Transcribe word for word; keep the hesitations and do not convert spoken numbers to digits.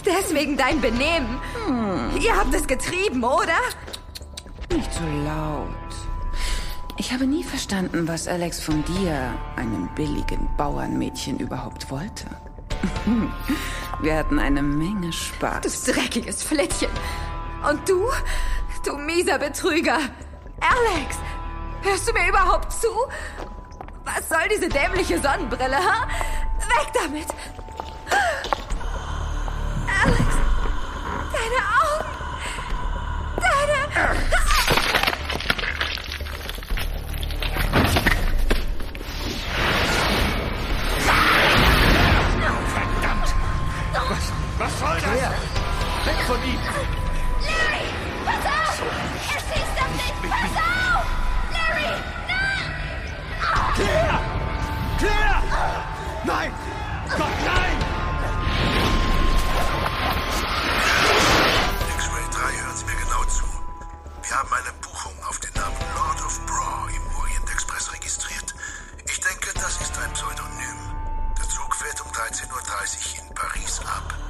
Deswegen dein Benehmen. Hm. Ihr habt es getrieben, oder? Nicht so laut. Ich habe nie verstanden, was Alex von dir, einem billigen Bauernmädchen, überhaupt wollte. Wir hatten eine Menge Spaß. Du dreckiges Flittchen. Und du? Du mieser Betrüger. Alex, hörst du mir überhaupt zu? Was soll diese dämliche Sonnenbrille, ha? Weg damit! Alex, deine Augen! Deine... Verdammt! Was, was soll das? Ja. Weg von ihm! Larry, pass auf! Er schießt auf dich! Pass auf! Larry, nein! Claire! Claire! Nein! Gott, nein! X-Ray drei, hören Sie mir genau zu. Wir haben eine Buchung auf den Namen Lord of Bra im Orient Express registriert. Ich denke, das ist ein Pseudonym. Der Zug fährt um dreizehn Uhr dreißig in Paris ab.